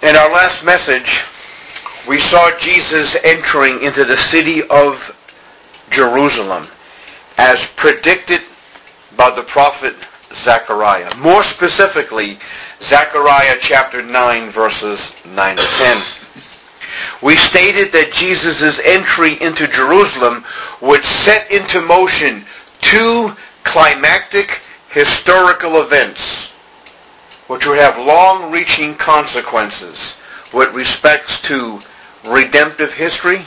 In our last message, we saw Jesus entering into the city of Jerusalem as predicted by the prophet Zechariah. More specifically, Zechariah chapter 9, verses 9 to 10. We stated that Jesus' entry into Jerusalem would set into motion two climactic historical events which would have long-reaching consequences with respects to redemptive history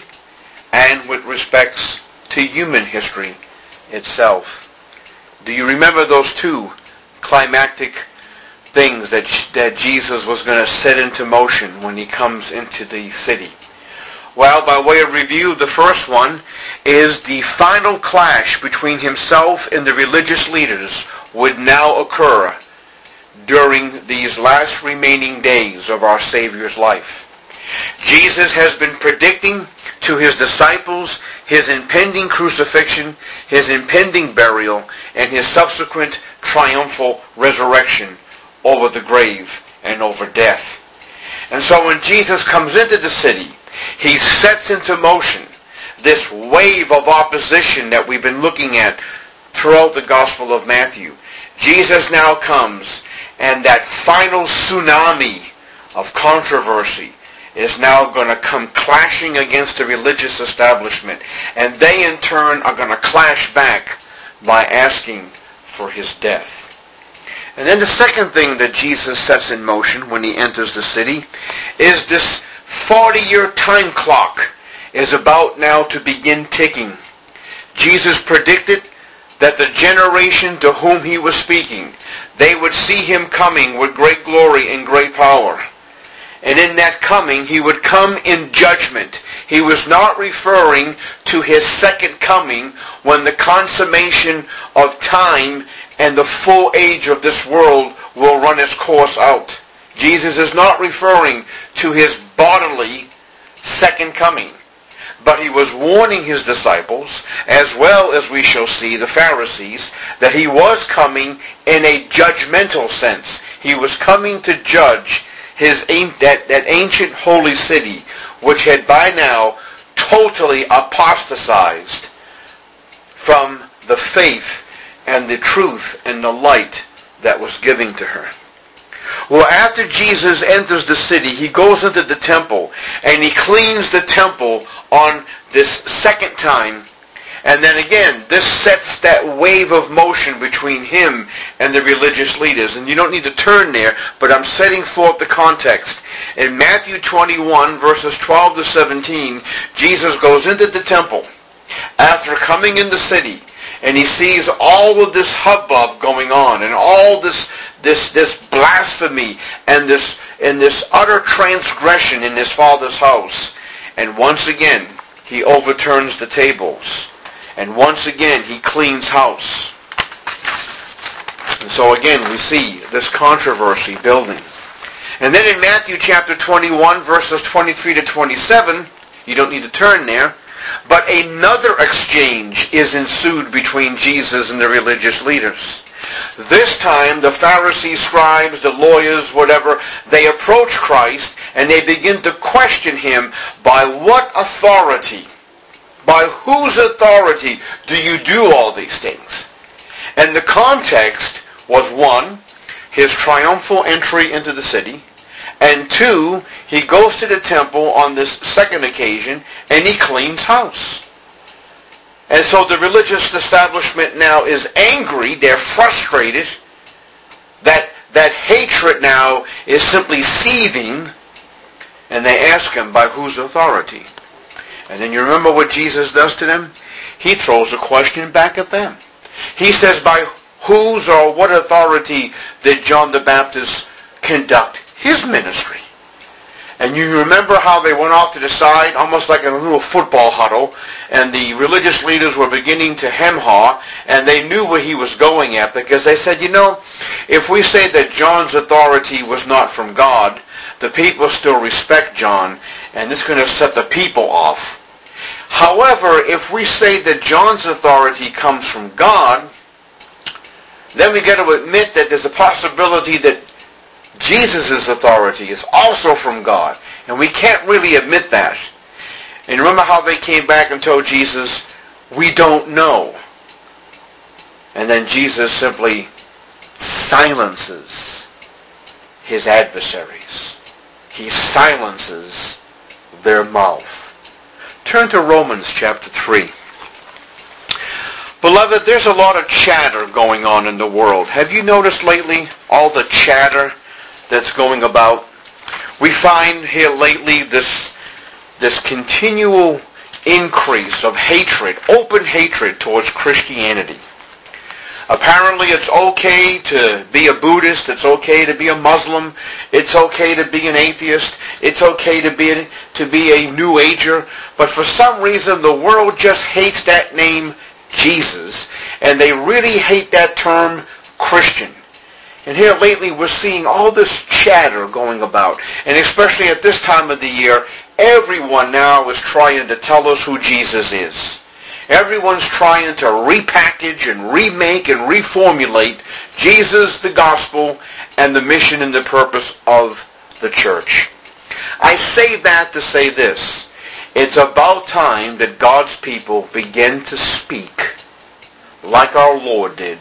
and with respects to human history itself. Do you remember those two climactic things that Jesus was going to set into motion when he comes into the city? Well, by way of review, the first one is the final clash between himself and the religious leaders would now occur during these last remaining days of our Savior's life. Jesus has been predicting to his disciples his impending crucifixion, his impending burial, and his subsequent triumphal resurrection over the grave and over death. And so when Jesus comes into the city, he sets into motion this wave of opposition that we've been looking at throughout the Gospel of Matthew. Jesus now comes, and that final tsunami of controversy is now going to come clashing against the religious establishment. And they in turn are going to clash back by asking for his death. And then the second thing that Jesus sets in motion when he enters the city is this 40-year time clock is about now to begin ticking. Jesus predicted that the generation to whom he was speaking, they would see him coming with great glory and great power. And in that coming, he would come in judgment. He was not referring to his second coming when the consummation of time and the full age of this world will run its course out. Jesus is not referring to his bodily second coming. But he was warning his disciples, as well as we shall see the Pharisees, that he was coming in a judgmental sense. He was coming to judge that ancient holy city, which had by now totally apostatized from the faith and the truth and the light that was given to her. Well, after Jesus enters the city, he goes into the temple, and he cleans the temple on this second time. And then again, this sets that wave of motion between him and the religious leaders. And you don't need to turn there, but I'm setting forth the context. In Matthew 21, verses 12 to 17, Jesus goes into the temple after coming in the city, and he sees all of this hubbub going on, and all this blasphemy, and this utter transgression in his Father's house. And once again, he overturns the tables. And once again, he cleans house. And so again, we see this controversy building. And then in Matthew chapter 21, verses 23 to 27, you don't need to turn there, but another exchange is ensued between Jesus and the religious leaders. This time, the Pharisees, scribes, the lawyers, whatever, they approach Christ and they begin to question him, by what authority, by whose authority do you do all these things? And the context was, one, his triumphal entry into the city, and two, he goes to the temple on this second occasion and he cleans house. And so the religious establishment now is angry, they're frustrated, that hatred now is simply seething, and they ask him, by whose authority? And then you remember what Jesus does to them? He throws a question back at them. He says, by whose or what authority did John the Baptist conduct his ministry? And you remember how they went off to the side, almost like in a little football huddle, and the religious leaders were beginning to hem-haw, and they knew where he was going at, because they said, if we say that John's authority was not from God, the people still respect John, and it's going to set the people off. However, if we say that John's authority comes from God, then we got to admit that there's a possibility that Jesus' authority is also from God. And we can't really admit that. And remember how they came back and told Jesus, we don't know. And then Jesus simply silences his adversaries. He silences their mouth. Turn to Romans chapter 3. Beloved, there's a lot of chatter going on in the world. Have you noticed lately all the chatter that's going about? We find here lately this continual increase of hatred, open hatred towards Christianity. Apparently it's okay to be a Buddhist, it's okay to be a Muslim, it's okay to be an atheist, it's okay to be a New Ager, but for some reason the world just hates that name Jesus, and they really hate that term Christian. And here lately we're seeing all this chatter going about, and especially at this time of the year, everyone now is trying to tell us who Jesus is. Everyone's trying to repackage and remake and reformulate Jesus, the gospel, and the mission and the purpose of the church. I say that to say this. It's about time that God's people begin to speak like our Lord did.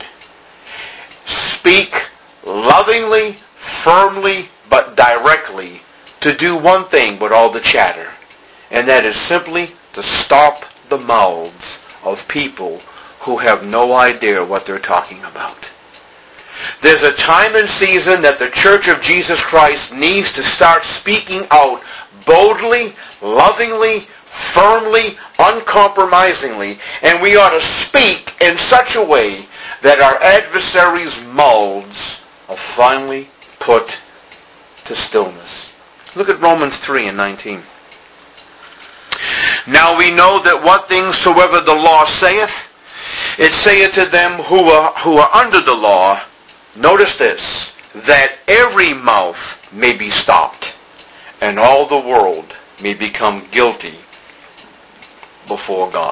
Speak lovingly, firmly, but directly to do one thing with all the chatter. And that is simply to stop the mouths of people who have no idea what they're talking about. There's a time and season that the Church of Jesus Christ needs to start speaking out boldly, lovingly, firmly, uncompromisingly, and we ought to speak in such a way that our adversaries' mouths are finally put to stillness. Look at Romans 3:19. Now we know that what things soever the law saith, it saith to them who are under the law, notice this, that every mouth may be stopped, and all the world may become guilty before God.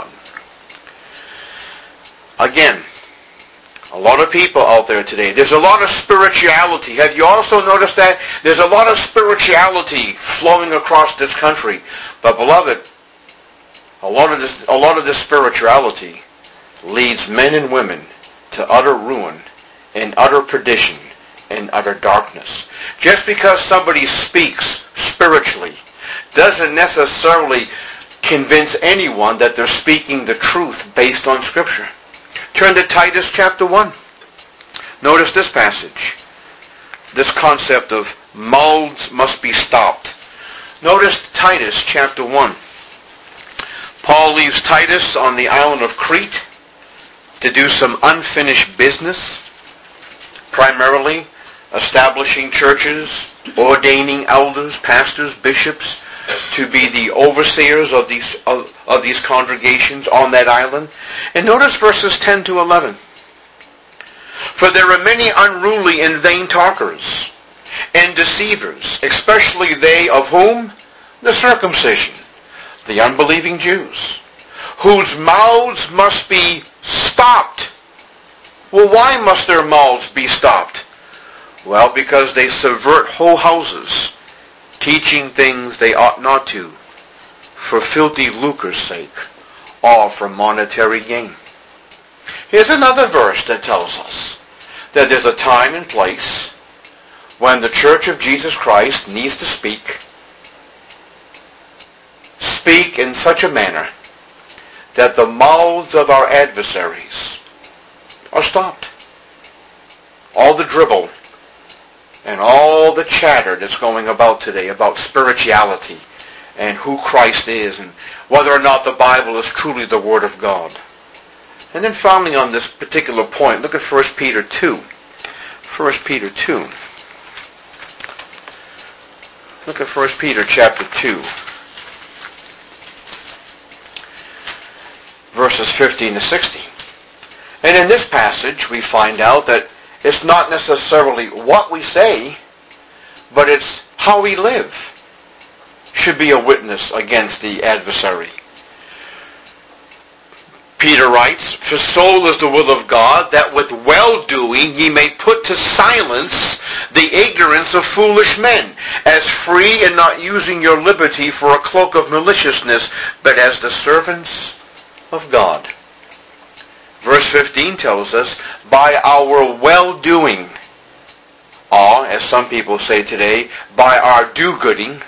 Again, a lot of people out there today, there's a lot of spirituality. Have you also noticed that? There's a lot of spirituality flowing across this country. But beloved, a lot of this spirituality leads men and women to utter ruin and utter perdition and utter darkness. Just because somebody speaks spiritually doesn't necessarily convince anyone that they're speaking the truth based on Scripture. Turn to Titus chapter 1. Notice this passage. This concept of mouths must be stopped. Notice Titus chapter 1. Paul leaves Titus on the island of Crete to do some unfinished business, primarily establishing churches, ordaining elders, pastors, bishops to be the overseers of these congregations on that island. And notice verses 10 to 11. For there are many unruly and vain talkers and deceivers, especially they of whom? The circumcision, the unbelieving Jews, whose mouths must be stopped. Well, why must their mouths be stopped? Well, because they subvert whole houses, teaching things they ought not to, for filthy lucre's sake, or for monetary gain. Here's another verse that tells us that there's a time and place when the Church of Jesus Christ needs to speak in such a manner that the mouths of our adversaries are stopped. All the dribble and all the chatter that's going about today about spirituality and who Christ is and whether or not the Bible is truly the Word of God. And then finally on this particular point, look at 1 Peter 2. 1 Peter 2. Look at 1 Peter chapter 2. Verses 15 to 16. And in this passage we find out that it's not necessarily what we say, but it's how we live should be a witness against the adversary. Peter writes, "For so is the will of God, that with well-doing ye may put to silence the ignorance of foolish men, as free and not using your liberty for a cloak of maliciousness, but as the servants of God." Verse 15 tells us, by our well-doing, or, as some people say today, by our do-gooding,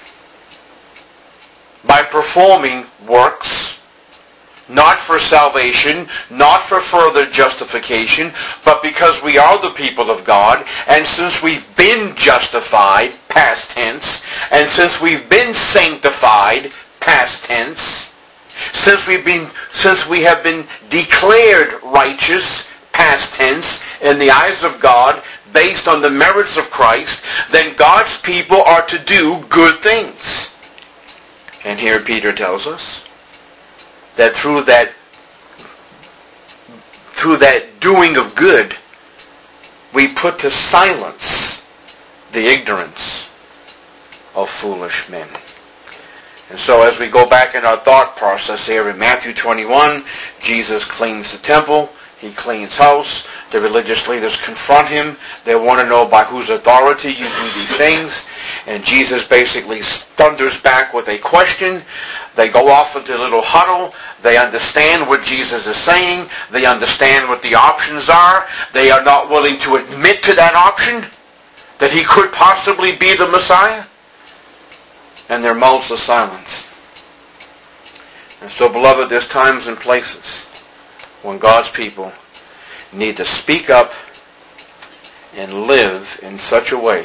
by performing works, not for salvation, not for further justification, but because we are the people of God, and since we've been justified, past tense, and since we've been sanctified, past tense, since we have been declared righteous, past tense, in the eyes of God, based on the merits of Christ, then God's people are to do good things. And here Peter tells us that through that doing of good, we put to silence the ignorance of foolish men. And so as we go back in our thought process here in Matthew 21, Jesus cleans the temple, he cleans house, the religious leaders confront him, they want to know by whose authority you do these things, and Jesus basically thunders back with a question. They go off into a little huddle. They understand what Jesus is saying. They understand what the options are. They are not willing to admit to that option, that he could possibly be the Messiah. And their mouths are silenced. And so, beloved, there's times and places when God's people need to speak up and live in such a way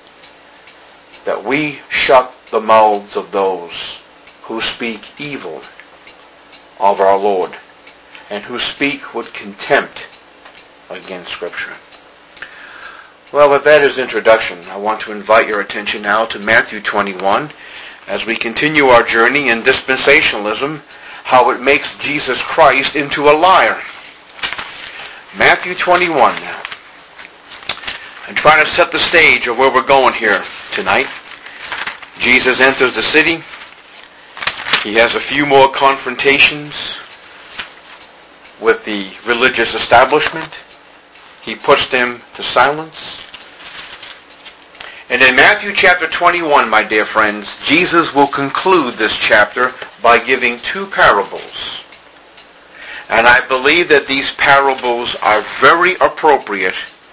that we shut the mouths of those who speak evil of our Lord and who speak with contempt against Scripture. Well, with that as introduction, I want to invite your attention now to Matthew 21 as we continue our journey in dispensationalism, how it makes Jesus Christ into a liar. Matthew 21 now. I'm trying to set the stage of where we're going here tonight. Jesus enters the city. He has a few more confrontations with the religious establishment. He puts them to silence. And in Matthew chapter 21, my dear friends, Jesus will conclude this chapter by giving two parables. And I believe that these parables are very appropriate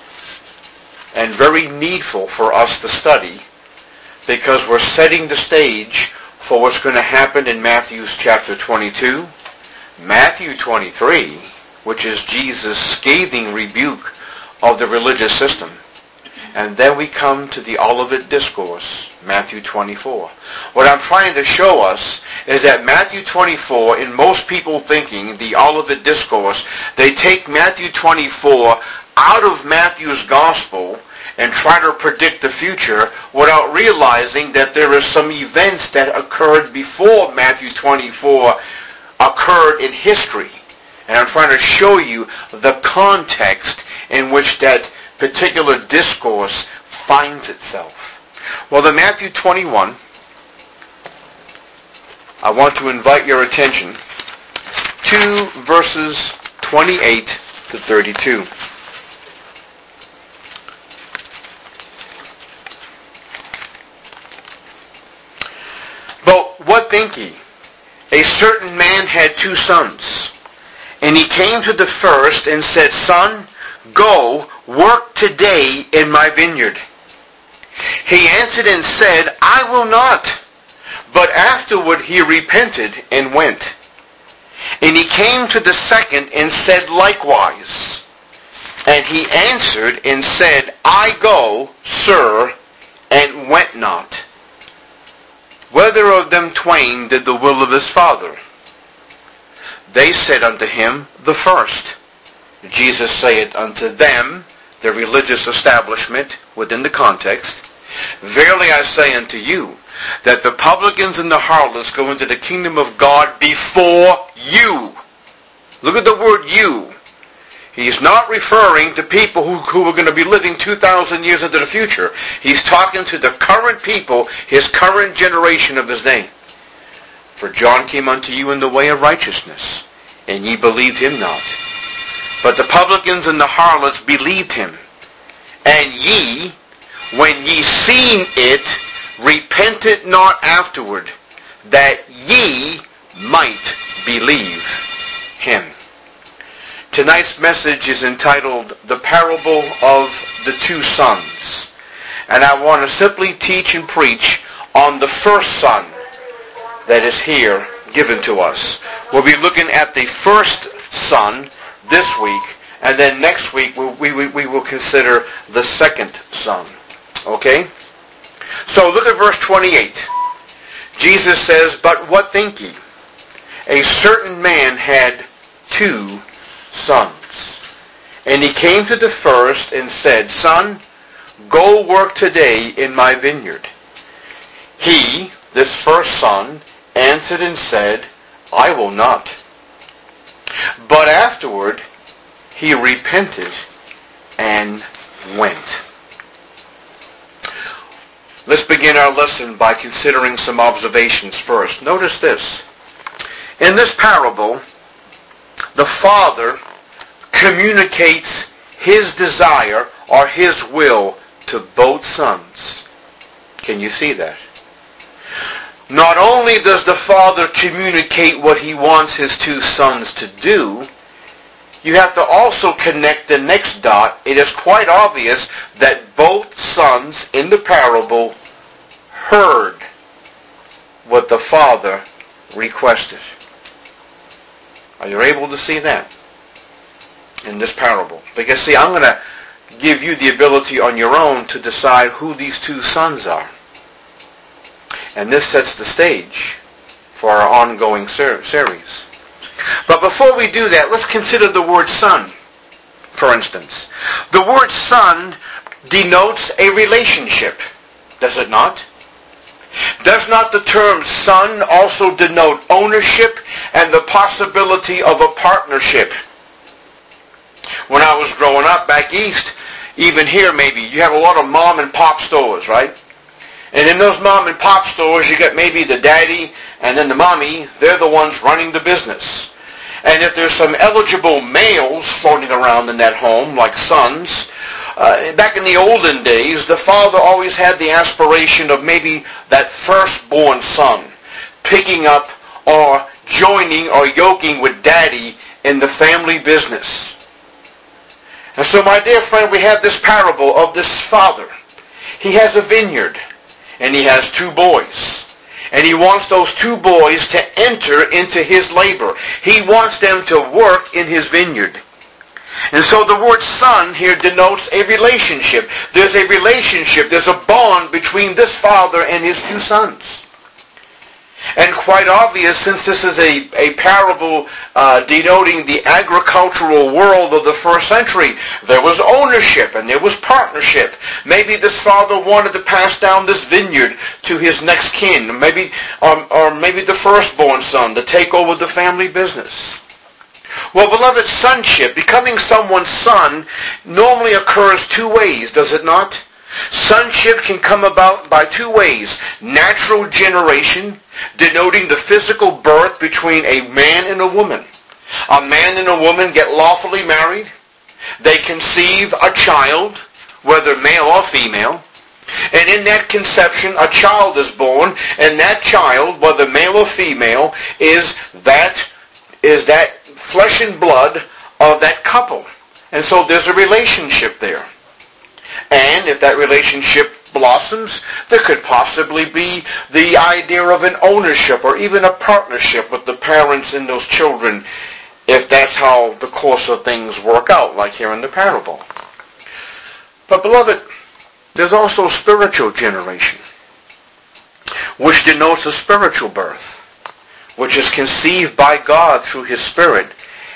and very needful for us to study, because we're setting the stage for what's going to happen in Matthew chapter 22, Matthew 23, which is Jesus' scathing rebuke of the religious system. And then we come to the Olivet Discourse, Matthew 24. What I'm trying to show us is that Matthew 24, in most people thinking, the Olivet Discourse, they take Matthew 24 out of Matthew's Gospel and try to predict the future without realizing that there are some events that occurred before Matthew 24 occurred in history. And I'm trying to show you the context in which that particular discourse finds itself. Well, in Matthew 21, I want to invite your attention to verses 28 to 32. But what think ye? A certain man had 2 sons. And he came to the first and said, Son, go, work today in my vineyard. He answered and said, I will not. But afterward he repented and went. And he came to the second and said likewise. And he answered and said, I go, sir, and went not. Whether of them twain did the will of his father? They said unto him, the first. Jesus saith unto them, the religious establishment within the context, Verily I say unto you, that the publicans and the harlots go into the kingdom of God before you. Look at the word you. He's not referring to people who are going to be living 2,000 years into the future. He's talking to the current people, his current generation of his day. For John came unto you in the way of righteousness, and ye believed him not. But the publicans and the harlots believed him. And ye, when ye seen it, repented not afterward, that ye might believe him. Tonight's message is entitled, The Parable of the Two Sons. And I want to simply teach and preach on the first son that is here given to us. We'll be looking at the first son this week, and then next week we will consider the second son. Okay? So look at verse 28. Jesus says, But what think ye? A certain man had 2 sons. And he came to the first and said, Son, go work today in my vineyard. He, this first son, answered and said, I will not. But afterward he repented and went. Let's begin our lesson by considering some observations first. Notice this. In this parable, the father communicates his desire or his will to both sons. Can you see that? Not only does the father communicate what he wants his 2 sons to do, you have to also connect the next dot. It is quite obvious that both sons in the parable heard what the father requested. Are you able to see that in this parable? Because see, I'm going to give you the ability on your own to decide who these 2 sons are. And this sets the stage for our ongoing series. But before we do that, let's consider the word son, for instance. The word son denotes a relationship, does it not? Does not the term son also denote ownership and the possibility of a partnership? When I was growing up back east, even here maybe, you have a lot of mom and pop stores, right? And in those mom and pop stores, you got maybe the daddy and then the mommy. They're the ones running the business. And if there's some eligible males floating around in that home, like sons, back in the olden days, the father always had the aspiration of maybe that firstborn son picking up or joining or yoking with daddy in the family business. And so, my dear friend, we have this parable of this father. He has a vineyard. And he has 2 boys. And he wants those 2 boys to enter into his labor. He wants them to work in his vineyard. And so the word son here denotes a relationship. There's a relationship, there's a bond between this father and his 2 sons. And quite obvious, since this is a parable denoting the agricultural world of the first century, there was ownership and there was partnership. Maybe this father wanted to pass down this vineyard to his next kin, maybe or maybe the firstborn son to take over the family business. Well, beloved, sonship, becoming someone's son, normally occurs 2 ways, does it not? Sonship can come about by 2 ways. Natural generation, denoting the physical birth between a man and a woman. A man and a woman get lawfully married. They conceive a child, whether male or female. And in that conception, a child is born, and that child, whether male or female, is that flesh and blood of that couple. And so there's a relationship there. And if that relationship blossoms, there could possibly be the idea of an ownership or even a partnership with the parents and those children, if that's how the course of things work out, like here in the parable. But beloved, there's also spiritual generation, which denotes a spiritual birth, which is conceived by God through His Spirit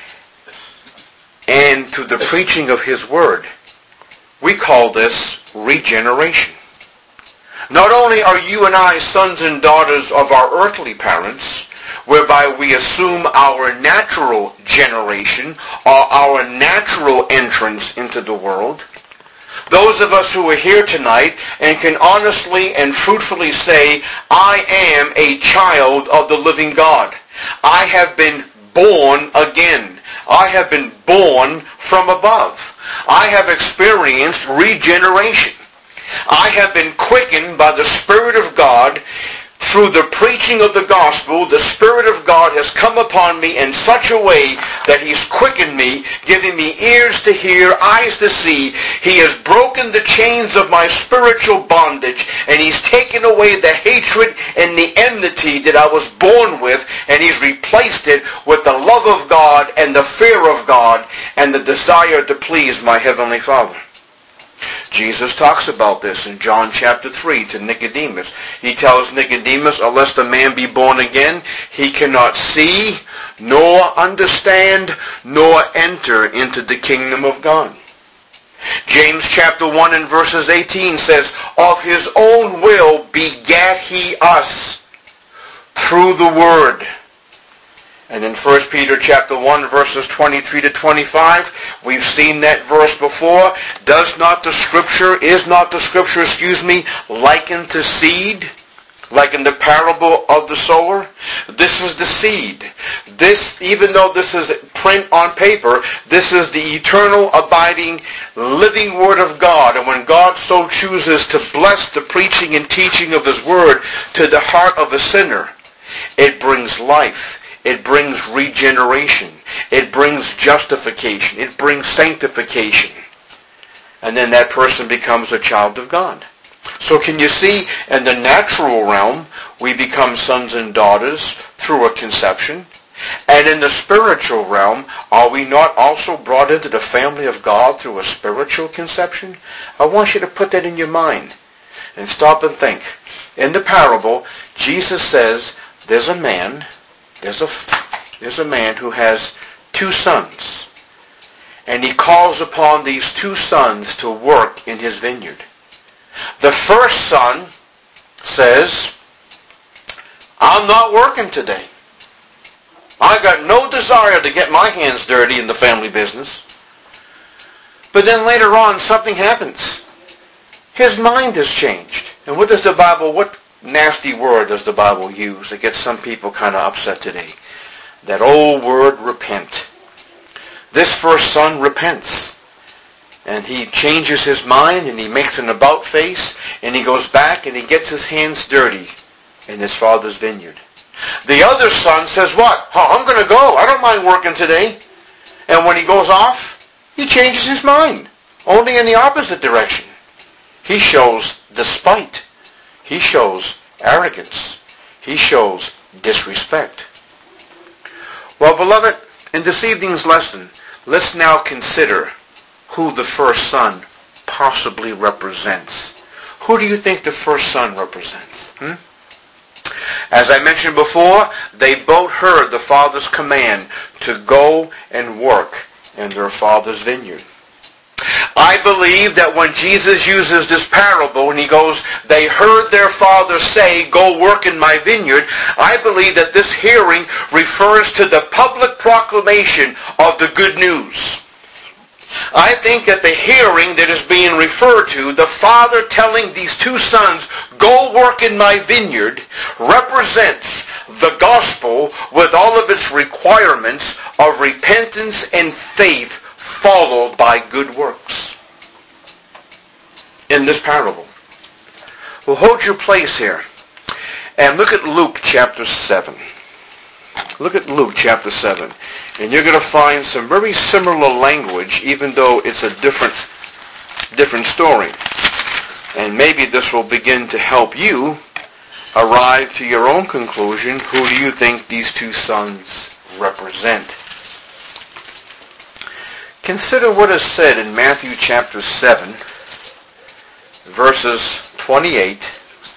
and through the preaching of His Word. We call this regeneration. Not only are you and I sons and daughters of our earthly parents, whereby we assume our natural generation or our natural entrance into the world, those of us who are here tonight and can honestly and truthfully say, I am a child of the living God. I have been born again. I have been born from above. I have experienced regeneration. I have been quickened by the Spirit of God through the preaching of the gospel. The Spirit of God has come upon me in such a way that He's quickened me, giving me ears to hear, eyes to see. He has broken the chains of my spiritual bondage, and He's taken away the hatred and the enmity that I was born with, and He's replaced it with the love of God and the fear of God and the desire to please my Heavenly Father. Jesus talks about this in John chapter 3 to Nicodemus. He tells Nicodemus, unless the man be born again, he cannot see, nor understand, nor enter into the kingdom of God. James chapter 1 and verses 18 says, of His own will begat He us through the Word. And in 1 Peter chapter 1, verses 23 to 25, we've seen that verse before. Is not the scripture, likened to seed? Like in the parable of the sower? This is the seed. This, even though this is print on paper, this is the eternal, abiding, living Word of God. And when God so chooses to bless the preaching and teaching of His Word to the heart of a sinner, it brings life. It brings regeneration. It brings justification. It brings sanctification. And then that person becomes a child of God. So can you see, in the natural realm, we become sons and daughters through a conception. And in the spiritual realm, are we not also brought into the family of God through a spiritual conception? I want you to put that in your mind and stop and think. In the parable, Jesus says, there's a man who has 2 sons. And he calls upon these 2 sons to work in his vineyard. The first son says, I'm not working today. I got no desire to get my hands dirty in the family business. But then later on, something happens. His mind has changed. And what nasty word does the Bible use that gets some people kind of upset today? That old word, repent. This first son repents. And he changes his mind and he makes an about face and he goes back and he gets his hands dirty in his father's vineyard. The other son says what? I'm going to go. I don't mind working today. And when he goes off, he changes his mind. Only in the opposite direction. He shows despite. He shows arrogance. He shows disrespect. Well, beloved, in this evening's lesson, let's now consider who the first son possibly represents. Who do you think the first son represents? As I mentioned before, they both heard the father's command to go and work in their father's vineyard. I believe that when Jesus uses this parable and he goes, they heard their father say, go work in my vineyard, I believe that this hearing refers to the public proclamation of the good news. I think that the hearing that is being referred to, the father telling these 2 sons, go work in my vineyard, represents the gospel with all of its requirements of repentance and faith followed by good works. In this parable. Well, hold your place here and look at Luke chapter 7. Look at Luke chapter 7. And you're going to find some very similar language, even though it's a different story. And maybe this will begin to help you arrive to your own conclusion. Who do you think these 2 sons represent? Consider what is said in Matthew chapter 7, verses 28.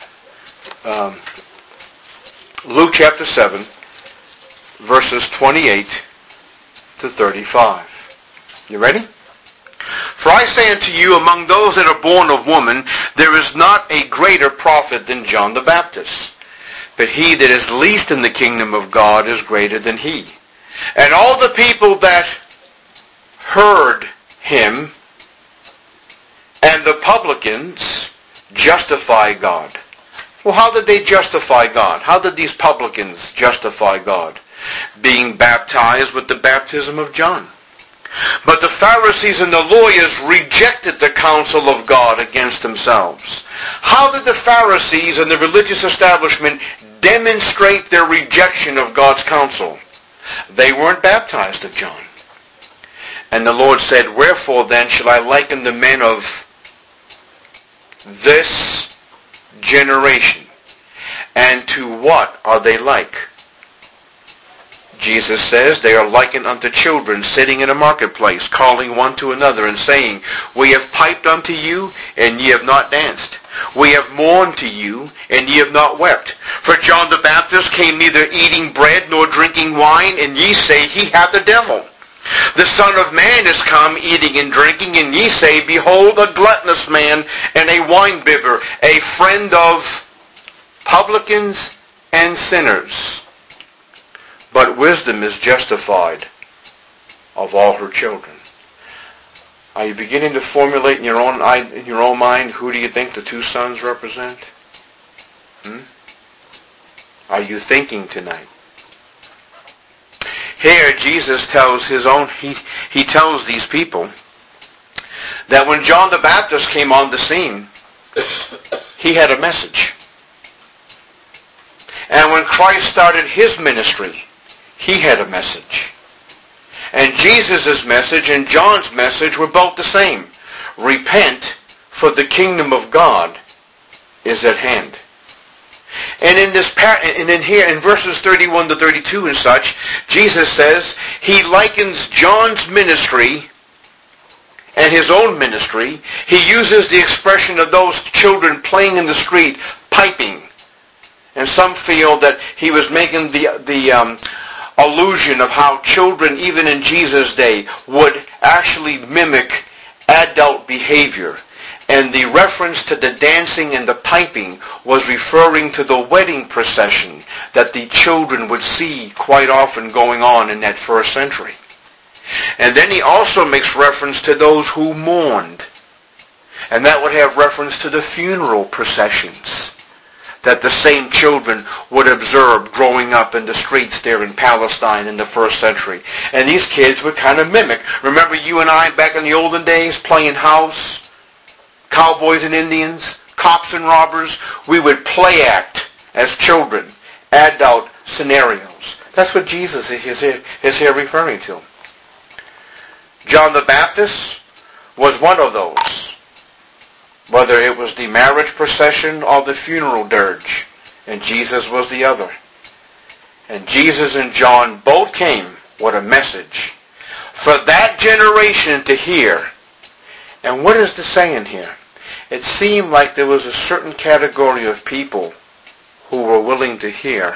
Luke chapter 7, verses 28 to 35. You ready? For I say unto you, among those that are born of woman, there is not a greater prophet than John the Baptist. But he that is least in the kingdom of God is greater than he. And all the people that heard him and the publicans justify God. Well, how did they justify God? How did these publicans justify God? being baptized with the baptism of John. But the Pharisees and the lawyers rejected the counsel of God against themselves. How did the Pharisees and the religious establishment demonstrate their rejection of God's counsel? They weren't baptized of John. And the Lord said, "Wherefore then shall I liken the men of this generation? And to what are they like?" Jesus says, "They are likened unto children sitting in a marketplace, calling one to another, and saying, We have piped unto you, and ye have not danced. We have mourned to you, and ye have not wept. For John the Baptist came neither eating bread nor drinking wine, and ye say, He hath the devil. The Son of Man is come eating and drinking, and ye say, Behold, a gluttonous man and a winebibber, a friend of publicans and sinners. But wisdom is justified of all her children." Are you beginning to formulate in your own mind, who do you think the two sons represent? Are you thinking tonight? Here, Jesus tells he tells these people that when John the Baptist came on the scene, he had a message. And when Christ started his ministry, he had a message. And Jesus' message and John's message were both the same. Repent, for the kingdom of God is at hand. And in here, in verses 31 to 32 and such, Jesus says he likens John's ministry and his own ministry. He uses the expression of those children playing in the street, piping. And some feel that he was making the allusion of how children, even in Jesus' day, would actually mimic adult behavior. And the reference to the dancing and the piping was referring to the wedding procession that the children would see quite often going on in that first century. And then he also makes reference to those who mourned. And that would have reference to the funeral processions that the same children would observe growing up in the streets there in Palestine in the first century. And these kids would kind of mimic. Remember you and I back in the olden days playing house? Cowboys and Indians, cops and robbers? We would play act as children, adult scenarios. That's what Jesus is here referring to. John the Baptist was one of those. Whether it was the marriage procession or the funeral dirge. And Jesus was the other. And Jesus and John both came with a message for that generation to hear. And what is the saying here? It seemed like there was a certain category of people who were willing to hear.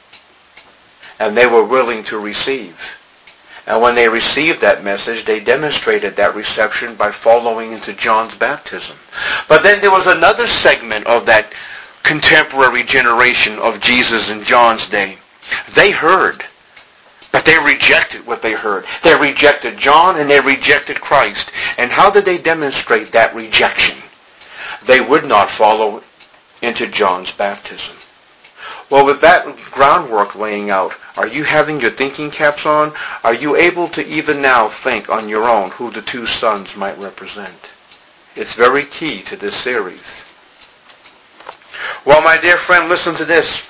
And they were willing to receive. And when they received that message, they demonstrated that reception by following into John's baptism. But then there was another segment of that contemporary generation of Jesus and John's day. They heard, but they rejected what they heard. They rejected John and they rejected Christ. And how did they demonstrate that rejection? They would not follow into John's baptism. Well, with that groundwork laying out, are you having your thinking caps on? Are you able to even now think on your own who the two sons might represent? It's very key to this series. Well, my dear friend, listen to this.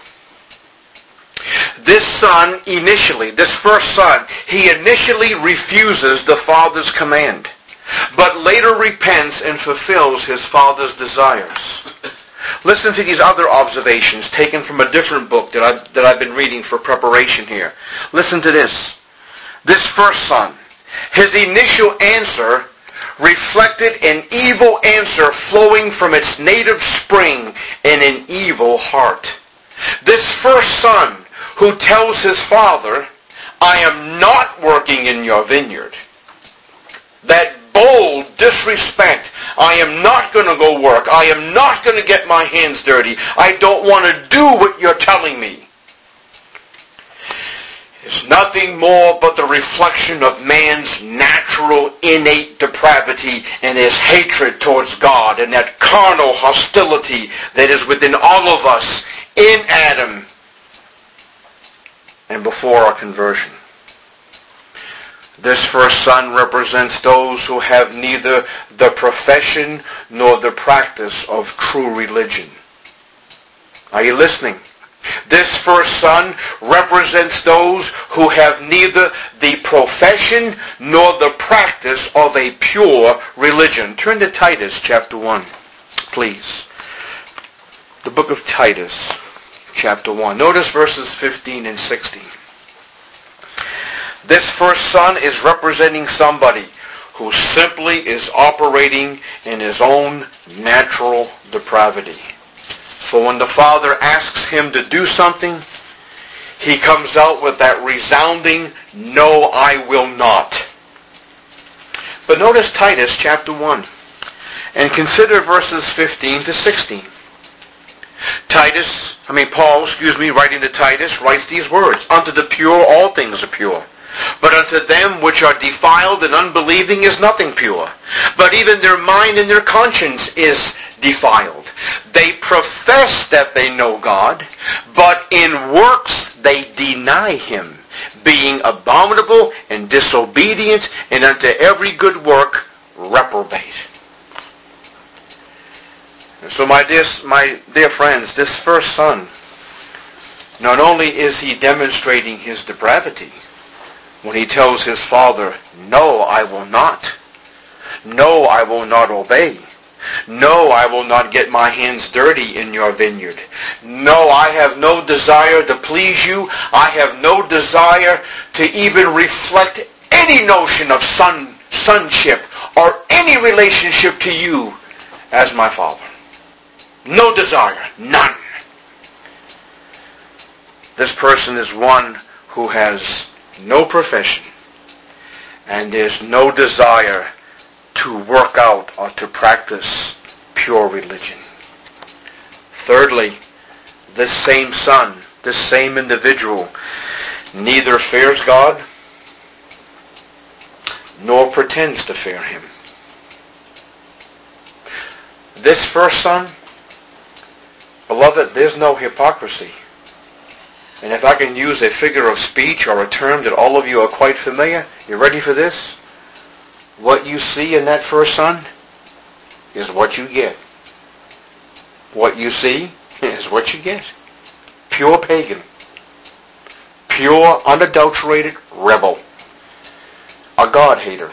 This son initially, this first son, he initially refuses the father's command, but later repents and fulfills his father's desires. Listen to these other observations taken from a different book that I've been reading for preparation here. Listen to this. This first son, his initial answer reflected an evil answer flowing from its native spring in an evil heart. This first son who tells his father, I am not working in your vineyard. That bold disrespect. I am not going to go work. I am not going to get my hands dirty. I don't want to do what you're telling me. It's nothing more but the reflection of man's natural innate depravity and his hatred towards God and that carnal hostility that is within all of us in Adam and before our conversion. This first son represents those who have neither the profession nor the practice of true religion. Are you listening? This first son represents those who have neither the profession nor the practice of a pure religion. Turn to Titus chapter 1, please. The book of Titus chapter 1. Notice verses 15 and 16. This first son is representing somebody who simply is operating in his own natural depravity. For when the father asks him to do something, he comes out with that resounding, "No, I will not." But notice Titus chapter 1 and consider verses 15 to 16. Paul, writing to Titus, writes these words, "Unto the pure all things are pure. But unto them which are defiled and unbelieving is nothing pure. But even their mind and their conscience is defiled. They profess that they know God, but in works they deny him, being abominable and disobedient, and unto every good work reprobate." And so my dear friends, this first son, not only is he demonstrating his depravity, when he tells his father, "No, I will not. No, I will not obey. No, I will not get my hands dirty in your vineyard. No, I have no desire to please you. I have no desire to even reflect any notion of sonship or any relationship to you as my father. No desire. None." This person is one who has no profession, and there's no desire to work out or to practice pure religion. Thirdly, this same son, this same individual, neither fears God nor pretends to fear him. This first son, beloved, there's no hypocrisy. And if I can use a figure of speech or a term that all of you are quite familiar, you ready for this? What you see in that first son is what you get. What you see is what you get. Pure pagan. Pure, unadulterated rebel. A God-hater.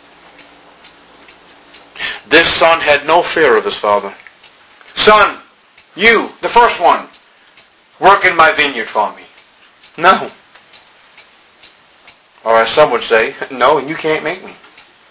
This son had no fear of his father. "Son, you, the first one, work in my vineyard for me." No. Or as some would say, "No, and you can't make me."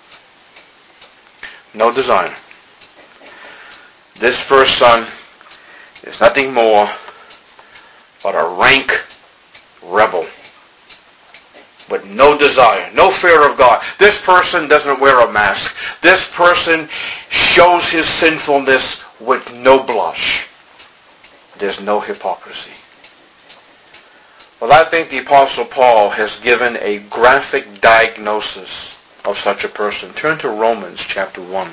No desire. This first son is nothing more but a rank rebel. With no desire, no fear of God. This person doesn't wear a mask. This person shows his sinfulness with no blush. There's no hypocrisy. Well, I think the Apostle Paul has given a graphic diagnosis of such a person. Turn to Romans chapter 1.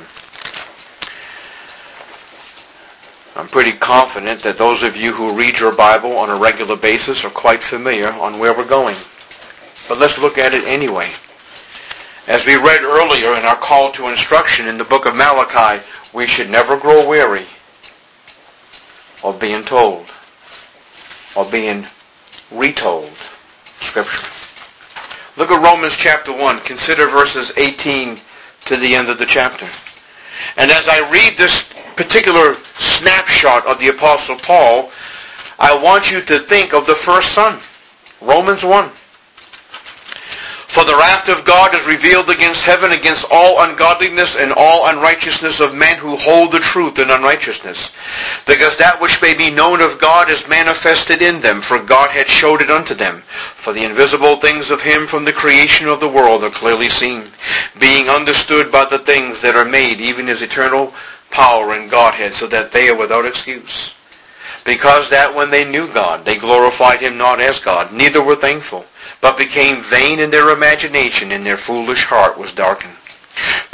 I'm pretty confident that those of you who read your Bible on a regular basis are quite familiar on where we're going. But let's look at it anyway. As we read earlier in our call to instruction in the book of Malachi, we should never grow weary of being told or being retold Scripture. Look at Romans chapter 1. Consider verses 18 to the end of the chapter. And as I read this particular snapshot of the Apostle Paul, I want you to think of the first son. Romans 1. "For the wrath of God is revealed against heaven, against all ungodliness and all unrighteousness of men who hold the truth in unrighteousness. Because that which may be known of God is manifested in them, for God had showed it unto them. For the invisible things of him from the creation of the world are clearly seen, being understood by the things that are made, even his eternal power and Godhead, so that they are without excuse. Because that when they knew God, they glorified him not as God, neither were thankful, but became vain in their imagination, and their foolish heart was darkened.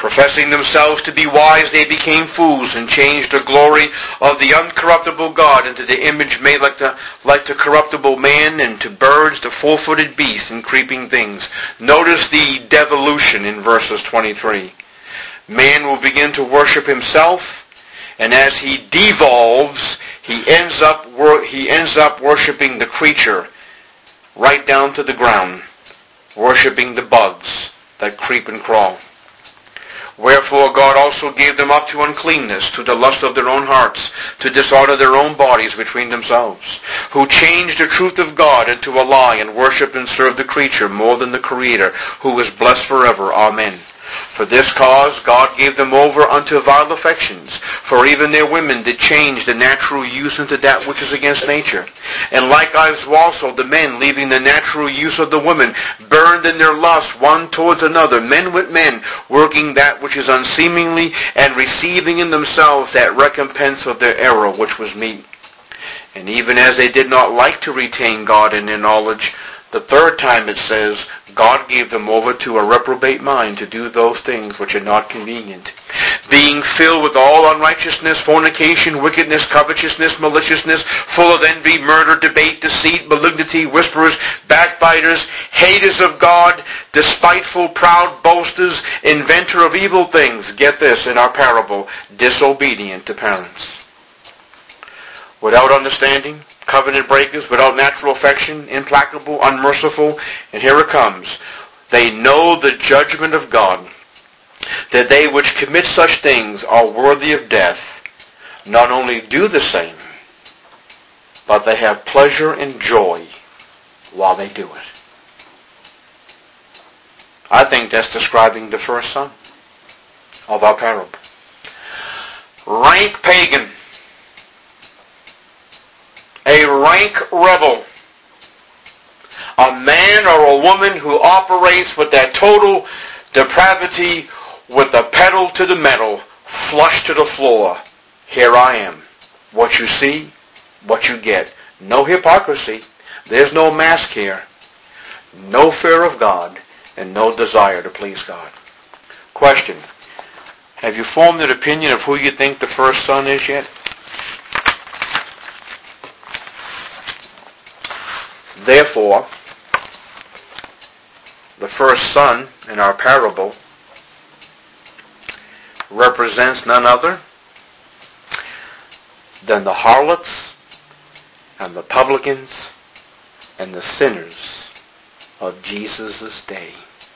Professing themselves to be wise, they became fools and changed the glory of the uncorruptible God into the image made like the corruptible man, and to birds, the four-footed beasts, and creeping things. Notice the devolution in verses 23. Man will begin to worship himself, and as he devolves, he ends up worshiping the creature right down to the ground, worshiping the bugs that creep and crawl. Wherefore God also gave them up to uncleanness, to the lust of their own hearts, to dishonor their own bodies between themselves, who changed the truth of God into a lie, and worshipped and served the creature more than the Creator, who is blessed forever. Amen. For this cause God gave them over unto vile affections, for even their women did change the natural use into that which is against nature. And likewise also the men, leaving the natural use of the women, burned in their lust one towards another, men with men, working that which is unseemly, and receiving in themselves that recompense of their error which was meet. And even as they did not like to retain God in their knowledge, the third time it says, God gave them over to a reprobate mind to do those things which are not convenient, being filled with all unrighteousness, fornication, wickedness, covetousness, maliciousness, full of envy, murder, debate, deceit, malignity, whisperers, backbiters, haters of God, despiteful, proud, boasters, inventor of evil things. Get this in our parable, disobedient to parents. Without understanding, covenant breakers, without natural affection, implacable, unmerciful, and here it comes. They know the judgment of God, that they which commit such things are worthy of death, not only do the same, but they have pleasure and joy while they do it. I think that's describing the first son of our parable. Rank pagan. A rank rebel, a man or a woman who operates with that total depravity, with the pedal to the metal, flush to the floor. Here I am. What you see, what you get. No hypocrisy. There's no mask here. No fear of God, and no desire to please God. Question. Have you formed an opinion of who you think the first son is yet? Therefore, the first son in our parable represents none other than the harlots and the publicans and the sinners of Jesus' day.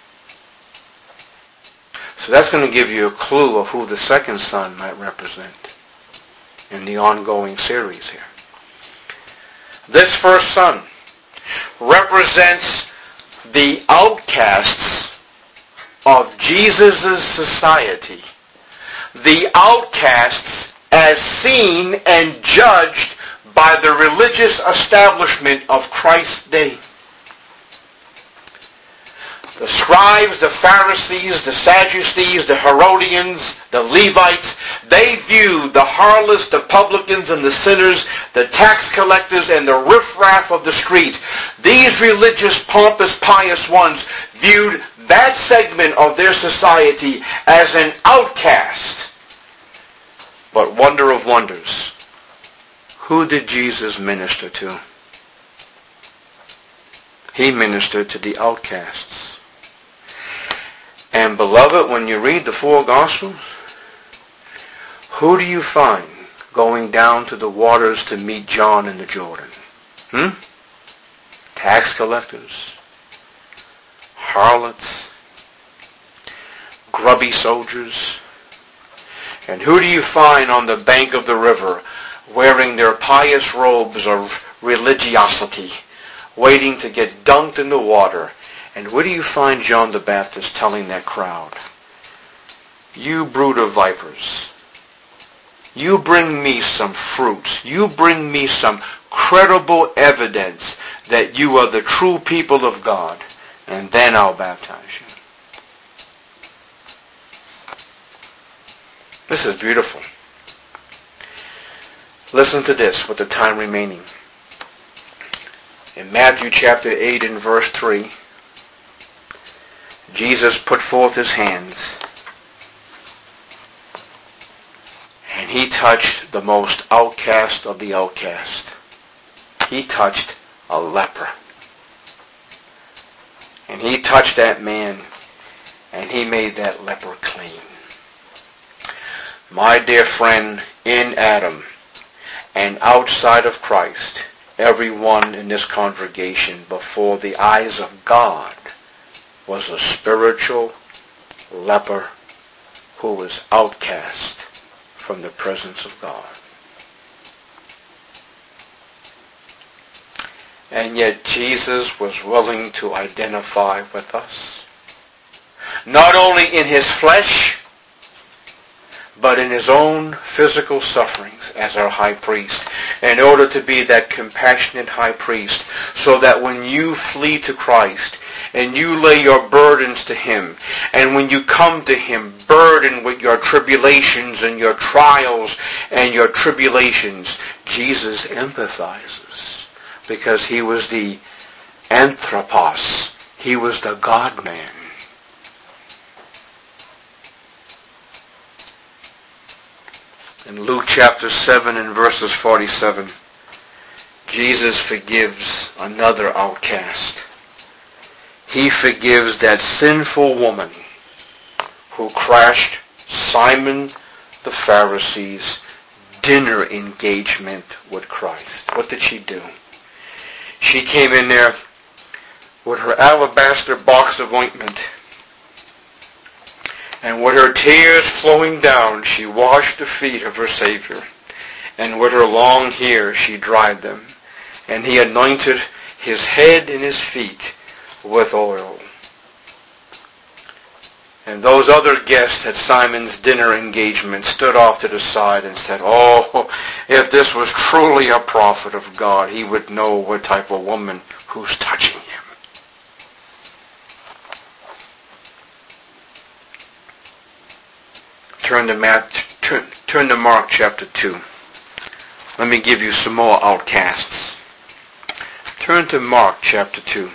So that's going to give you a clue of who the second son might represent in the ongoing series here. This first son represents the outcasts of Jesus' society. The outcasts as seen and judged by the religious establishment of Christ's day. The scribes, the Pharisees, the Sadducees, the Herodians, the Levites, they viewed the harlots, the publicans, and the sinners, the tax collectors, and the riffraff of the street. These religious, pompous, pious ones viewed that segment of their society as an outcast. But wonder of wonders, who did Jesus minister to? He ministered to the outcasts. And beloved, when you read the four Gospels, who do you find going down to the waters to meet John in the Jordan? Tax collectors, harlots, grubby soldiers. And who do you find on the bank of the river wearing their pious robes of religiosity, waiting to get dunked in the water? And where do you find John the Baptist telling that crowd, you brood of vipers, you bring me some fruit, you bring me some credible evidence that you are the true people of God, and then I'll baptize you. This is beautiful. Listen to this with the time remaining. In Matthew chapter 8 and verse 3, Jesus put forth his hands touched the most outcast of the outcast. He touched a leper. And he touched that man, and he made that leper clean. My dear friend, in Adam and outside of Christ, everyone in this congregation before the eyes of God was a spiritual leper who was outcast from the presence of God. And yet Jesus was willing to identify with us, not only in his flesh, but in his own physical sufferings as our high priest, in order to be that compassionate high priest, so that when you flee to Christ and you lay your burdens to him, and when you come to him burdened with your tribulations and your trials and your tribulations, Jesus empathizes, because he was the anthropos, he was the God-man. In Luke chapter 7 and verses 47, Jesus forgives another outcast. He forgives that sinful woman who crashed Simon the Pharisee's dinner engagement with Christ. What did she do? She came in there with her alabaster box of ointment, and with her tears flowing down, she washed the feet of her Savior, and with her long hair she dried them, and he anointed his head and his feet with oil. And those other guests at Simon's dinner engagement stood off to the side and said, "Oh, if this was truly a prophet of God, he would know what type of woman who's touching him." Turn to Mark chapter 2. Let me give you some more outcasts. Turn to Mark chapter 2.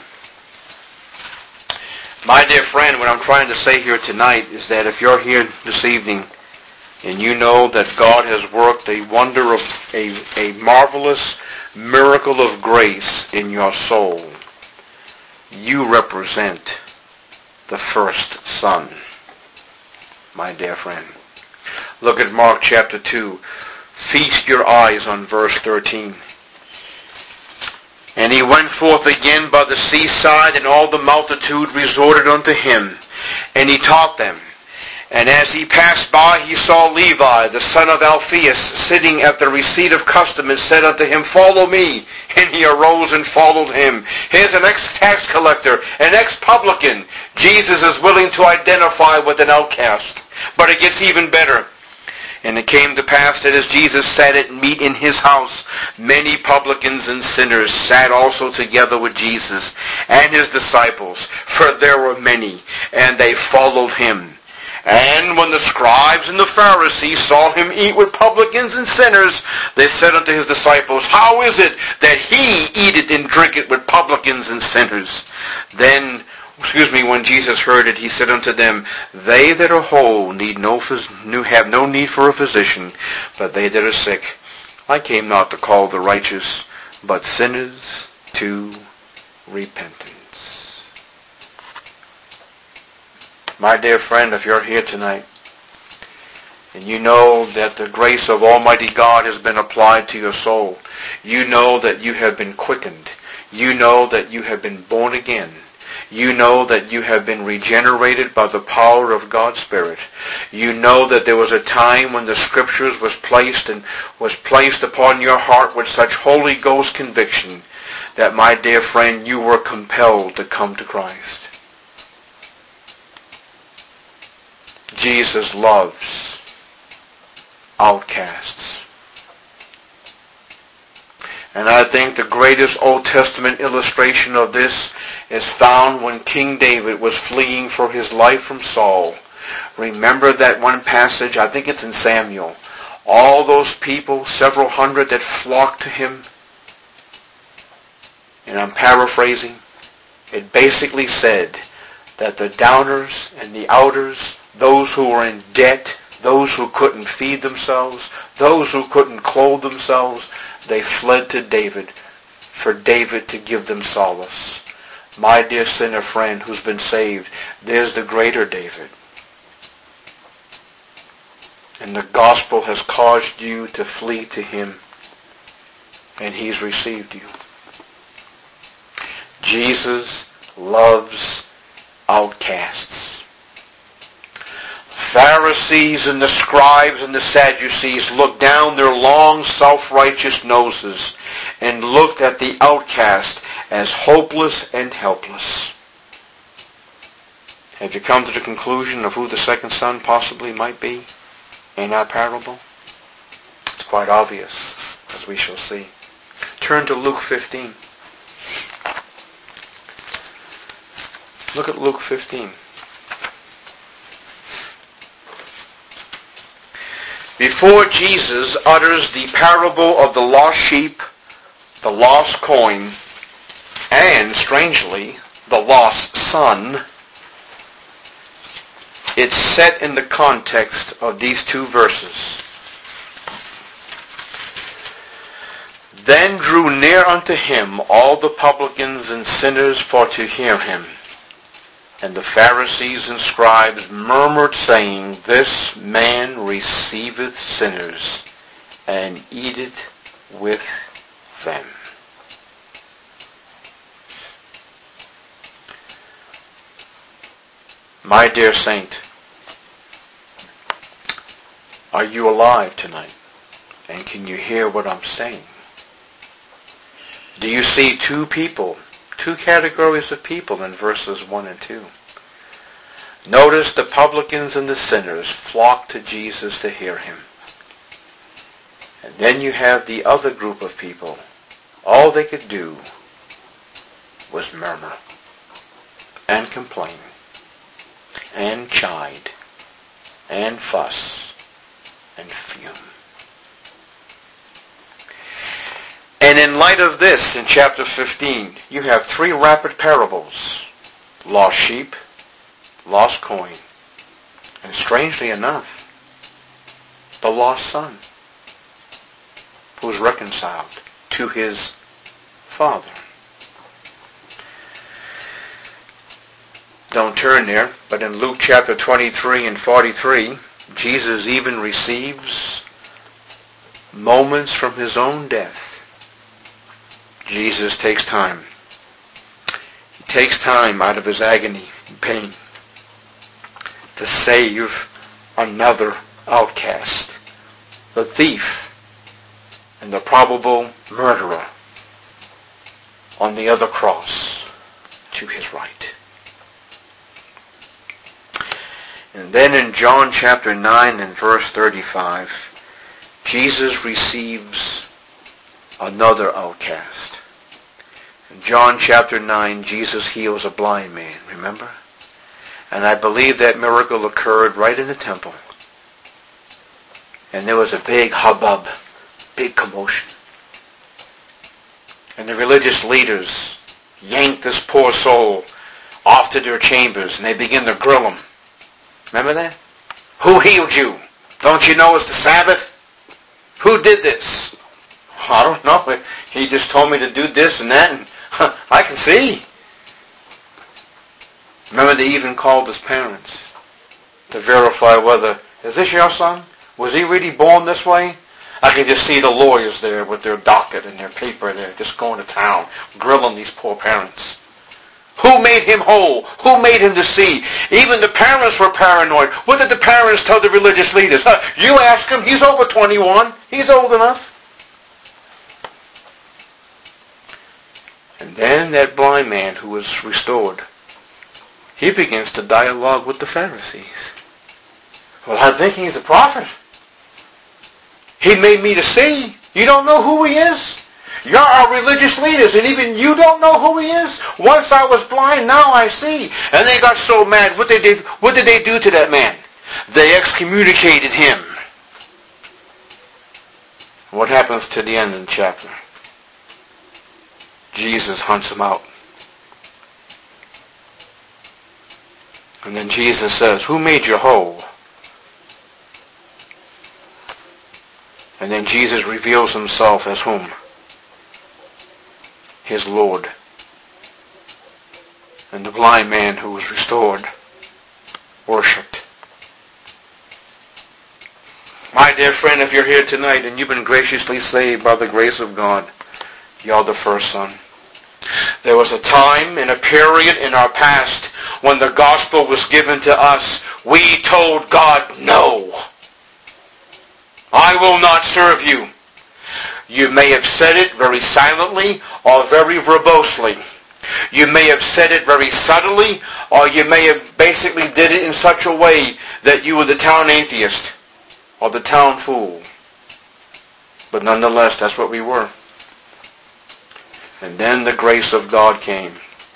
My dear friend, what I'm trying to say here tonight is that if you're here this evening and you know that God has worked a wonder of a marvelous miracle of grace in your soul, you represent the first son, my dear friend. Look at Mark chapter 2. Feast your eyes on verse 13. And he went forth again by the seaside, and all the multitude resorted unto him, and he taught them. And as he passed by, he saw Levi, the son of Alphaeus, sitting at the receipt of custom, and said unto him, "Follow me." And he arose and followed him. Here's an ex-tax collector, an ex-publican. Jesus is willing to identify with an outcast. But it gets even better. And it came to pass that as Jesus sat at meat in his house, many publicans and sinners sat also together with Jesus and his disciples, for there were many, and they followed him. And when the scribes and the Pharisees saw him eat with publicans and sinners, they said unto his disciples, "How is it that he eateth and drinketh with publicans and sinners?" When Jesus heard it, he said unto them, "They that are whole have no need for a physician, but they that are sick. I came not to call the righteous, but sinners to repentance." My dear friend, if you're here tonight, and you know that the grace of Almighty God has been applied to your soul, you know that you have been quickened, you know that you have been born again, you know that you have been regenerated by the power of God's Spirit. You know that there was a time when the Scriptures was placed upon your heart with such Holy Ghost conviction that, my dear friend, you were compelled to come to Christ. Jesus loves outcasts. And I think the greatest Old Testament illustration of this is found when King David was fleeing for his life from Saul. Remember that one passage, I think it's in Samuel. All those people, several hundred that flocked to him. And I'm paraphrasing. It basically said that the downers and the outers, those who were in debt, those who couldn't feed themselves, those who couldn't clothe themselves, they fled to David for David to give them solace. My dear sinner friend who's been saved, there's the greater David. And the gospel has caused you to flee to him, and he's received you. Jesus loves outcasts. Pharisees and the scribes and the Sadducees looked down their long self-righteous noses and looked at the outcast as hopeless and helpless. Have you come to the conclusion of who the second son possibly might be in our parable? It's quite obvious, as we shall see. Turn to Luke 15. Look at Luke 15. Before Jesus utters the parable of the lost sheep, the lost coin, and, strangely, the lost son, it's set in the context of these two verses. Then drew near unto him all the publicans and sinners for to hear him. And the Pharisees and scribes murmured, saying, This man receiveth sinners, and eateth with them. My dear saint, are you alive tonight? And can you hear what I'm saying? Do you see two categories of people in verses 1 and 2? Notice the publicans and the sinners flocked to Jesus to hear him. And then you have the other group of people. All they could do was murmur and complain and chide and fuss and fume. And in light of this, in chapter 15, you have three rapid parables. Lost sheep, lost coin, and strangely enough, the lost son, who's reconciled to his father. Don't turn there, but in Luke chapter 23 and 43, Jesus even receives moments from his own death. Jesus takes time. He takes time out of his agony and pain to save another outcast, the thief and the probable murderer on the other cross to his right. And then in John chapter 9 and verse 35, Jesus receives another outcast. In John chapter 9, Jesus heals a blind man, remember? And I believe that miracle occurred right in the temple. And there was a big hubbub, big commotion. And the religious leaders yanked this poor soul off to their chambers, and they began to grill him. Remember that? Who healed you? Don't you know it's the Sabbath? Who did this? I don't know. He just told me to do this and that, and I can see. Remember, they even called his parents to verify whether, is this your son? Was he really born this way? I can just see the lawyers there with their docket and their paper there, just going to town, grilling these poor parents. Who made him whole? Who made him to see? Even the parents were paranoid. What did the parents tell the religious leaders? You ask him, he's over 21. He's old enough. And then that blind man who was restored, he begins to dialogue with the Pharisees. Well, I think he's a prophet. He made me to see. You don't know who he is? You're our religious leaders, and even you don't know who he is? Once I was blind, now I see. And they got so mad. What did they do to that man? They excommunicated him. What happens to the end of the chapter? Jesus hunts him out. And then Jesus says, who made you whole? And then Jesus reveals himself as whom? His Lord. And the blind man who was restored worshipped. My dear friend, if you're here tonight and you've been graciously saved by the grace of God, you're the first son. There was a time and a period in our past when the gospel was given to us. We told God, no. I will not serve you. You may have said it very silently or very verbosely. You may have said it very subtly, or you may have basically did it in such a way that you were the town atheist or the town fool. But nonetheless, that's what we were. And then the grace of God came.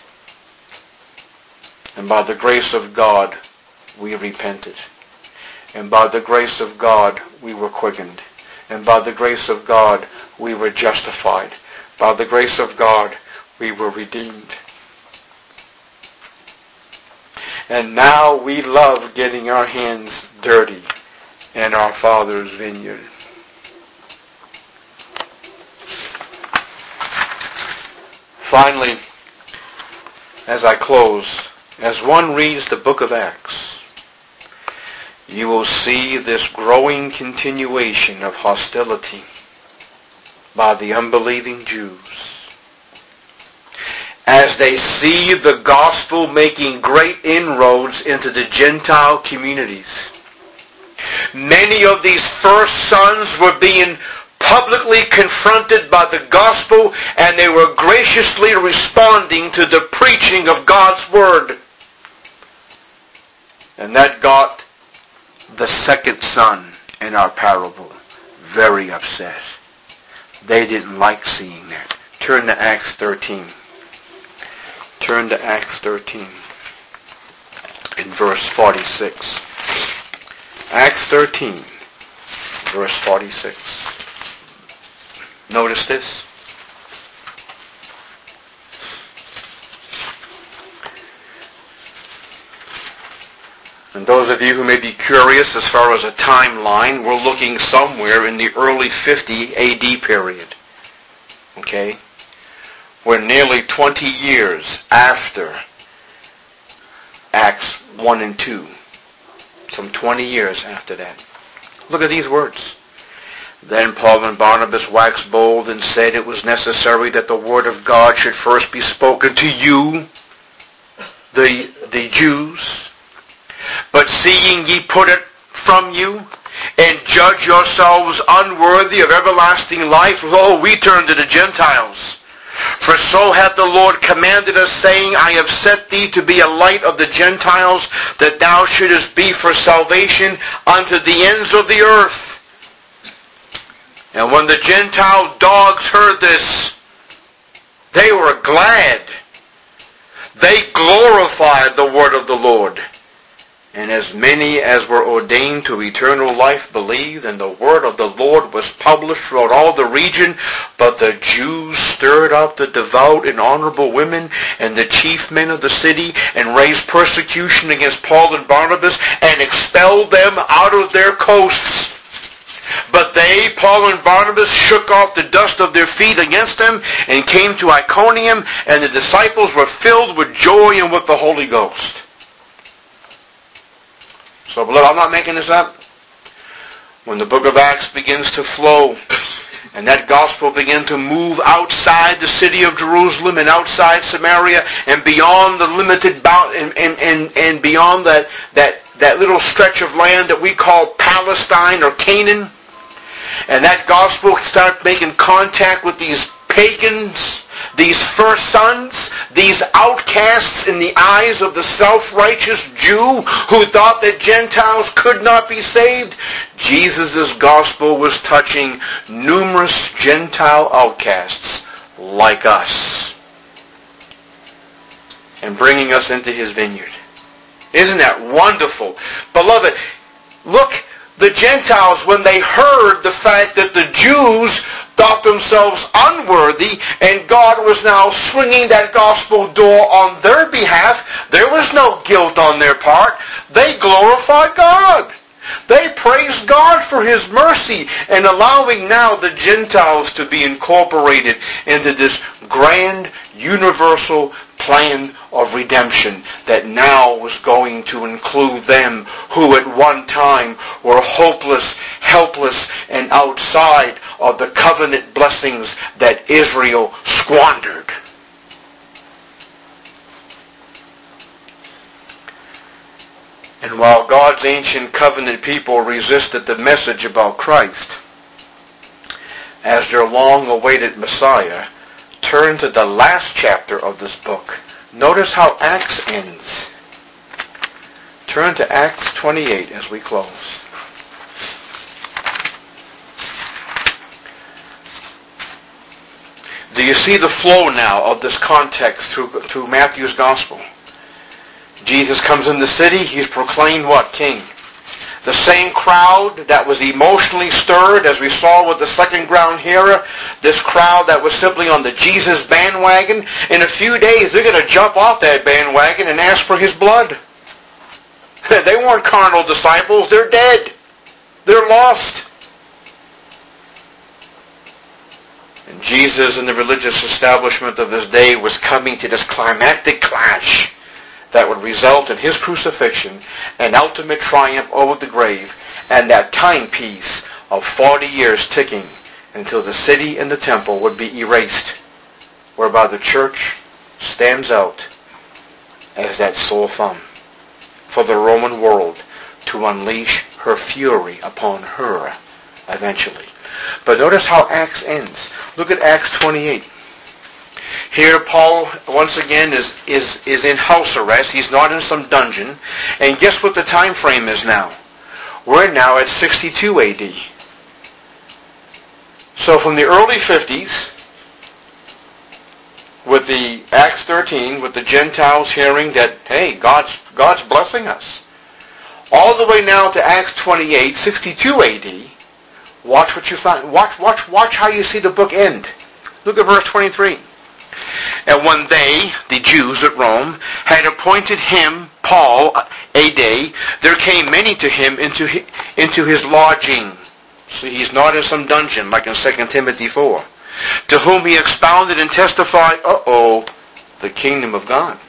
And by the grace of God, we repented. And by the grace of God, we were quickened. And by the grace of God, we were justified. By the grace of God, we were redeemed. And now we love getting our hands dirty in our Father's vineyard. Finally, as I close, as one reads the book of Acts, you will see this growing continuation of hostility by the unbelieving Jews, as they see the gospel making great inroads into the Gentile communities. Many of these first sons were being publicly confronted by the gospel, and they were graciously responding to the preaching of God's word. And that got the second son in our parable very upset. They didn't like seeing that. Turn to Acts 13. Turn to Acts 13 in verse 46. Acts 13, verse 46. Notice this. And those of you who may be curious as far as a timeline, we're looking somewhere in the early 50 AD period. Okay? We're nearly 20 years after Acts 1 and 2. Some 20 years after that. Look at these words. Then Paul and Barnabas waxed bold and said it was necessary that the word of God should first be spoken to you, the Jews. But seeing ye put it from you, and judge yourselves unworthy of everlasting life, lo, we turn to the Gentiles. For so hath the Lord commanded us, saying, I have set thee to be a light of the Gentiles, that thou shouldest be for salvation unto the ends of the earth. And when the Gentile dogs heard this, they were glad. They glorified the word of the Lord. And as many as were ordained to eternal life believed, and the word of the Lord was published throughout all the region. But the Jews stirred up the devout and honorable women and the chief men of the city, and raised persecution against Paul and Barnabas, and expelled them out of their coasts. But they, Paul and Barnabas, shook off the dust of their feet against them, and came to Iconium, and the disciples were filled with joy and with the Holy Ghost. So, beloved, I'm not making this up. When the book of Acts begins to flow, and that gospel began to move outside the city of Jerusalem and outside Samaria and beyond the limited and beyond that little stretch of land that we call Palestine or Canaan, and that gospel started making contact with these pagans, these first sons, these outcasts in the eyes of the self-righteous Jew who thought that Gentiles could not be saved. Jesus' gospel was touching numerous Gentile outcasts like us and bringing us into his vineyard. Isn't that wonderful? Beloved, look, the Gentiles, when they heard the fact that the Jews thought themselves unworthy, and God was now swinging that gospel door on their behalf, there was no guilt on their part. They glorified God. They praised God for his mercy and allowing now the Gentiles to be incorporated into this grand universal plan of redemption that now was going to include them who at one time were hopeless, helpless, and outside of the covenant blessings that Israel squandered. And while God's ancient covenant people resisted the message about Christ as their long-awaited Messiah, turn to the last chapter of this book. Notice how Acts ends. Turn to Acts 28 as we close. Do you see the flow now of this context through Matthew's gospel? Jesus comes in the city. He's proclaimed what? King. The same crowd that was emotionally stirred, as we saw with the second ground hearer, this crowd that was simply on the Jesus bandwagon, in a few days they're going to jump off that bandwagon and ask for his blood. They weren't carnal disciples. They're dead. They're lost. And Jesus and the religious establishment of his day was coming to this climactic clash that would result in his crucifixion and ultimate triumph over the grave, and that timepiece of 40 years ticking until the city and the temple would be erased, whereby the church stands out as that sore thumb for the Roman world to unleash her fury upon her eventually. But notice how Acts ends. Look at Acts 28. Here Paul, once again, is in house arrest. He's not in some dungeon. And guess what the time frame is now? We're now at 62 AD. So from the early 50s, with the Acts 13, with the Gentiles hearing that, hey, God's blessing us, all the way now to Acts 28, 62 AD, watch what you find. Watch how you see the book end. Look at verse 23. And when they, the Jews at Rome, had appointed him, Paul, a day, there came many to him into his lodging. See, he's not in some dungeon like in 2 Timothy 4. To whom he expounded and testified, the kingdom of God.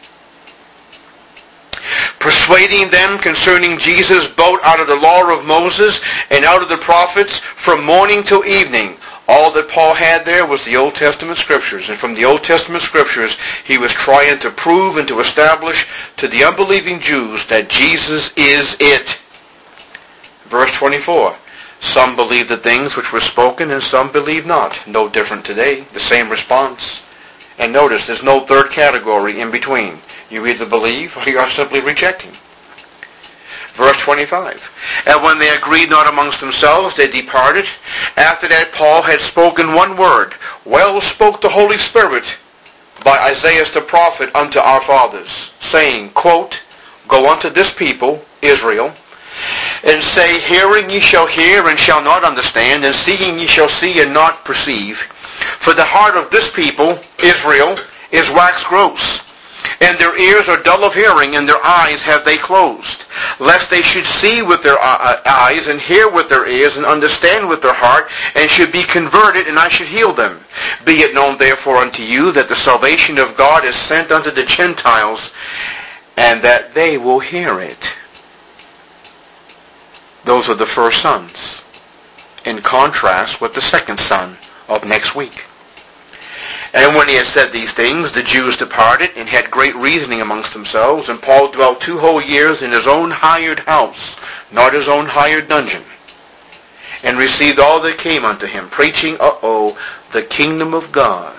Persuading them concerning Jesus both out of the law of Moses and out of the prophets from morning till evening. All that Paul had there was the Old Testament Scriptures. And from the Old Testament Scriptures, he was trying to prove and to establish to the unbelieving Jews that Jesus is it. Verse 24. Some believe the things which were spoken and some believe not. No different today. The same response. And notice, there's no third category in between. You either believe or you are simply rejecting. Verse 25. And when they agreed not amongst themselves, they departed. After that Paul had spoken one word. Well spoke the Holy Spirit by Isaiah the prophet unto our fathers, saying, quote, Go unto this people, Israel, and say, Hearing ye shall hear and shall not understand, and seeing ye shall see and not perceive. For the heart of this people, Israel, is waxed gross. And their ears are dull of hearing, and their eyes have they closed, lest they should see with their eyes, and hear with their ears, and understand with their heart, and should be converted, and I should heal them. Be it known therefore unto you, that the salvation of God is sent unto the Gentiles, and that they will hear it. Those are the first sons, in contrast with the second son of next week. And when he had said these things, the Jews departed and had great reasoning amongst themselves. And Paul dwelt 2 whole years in his own hired house, not his own hired dungeon, and received all that came unto him, preaching, the kingdom of God.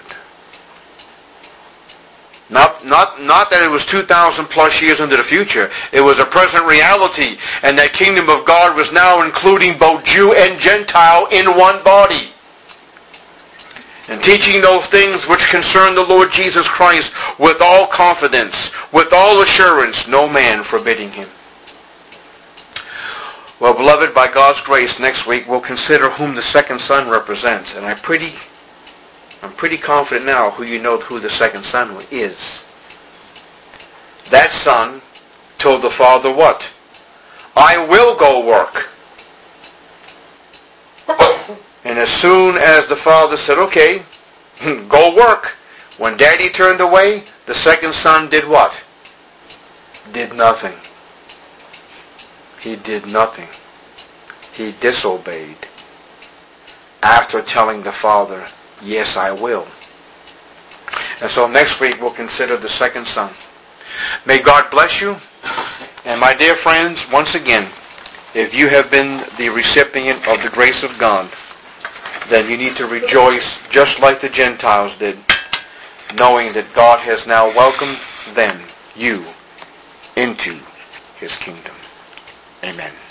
Not that it was 2,000 plus years into the future. It was a present reality. And that kingdom of God was now including both Jew and Gentile in one body. And teaching those things which concern the Lord Jesus Christ with all confidence, with all assurance, no man forbidding him. Well, beloved, by God's grace, next week we'll consider whom the second son represents. And I'm pretty confident now who the second son is. That son told the father what? I will go work. And as soon as the father said, okay, go work, when daddy turned away, the second son did what? Did nothing. He did nothing. He disobeyed. After telling the father, yes, I will. And so next week we'll consider the second son. May God bless you. And my dear friends, once again, if you have been the recipient of the grace of God, then you need to rejoice just like the Gentiles did, knowing that God has now welcomed them, you, into His kingdom. Amen.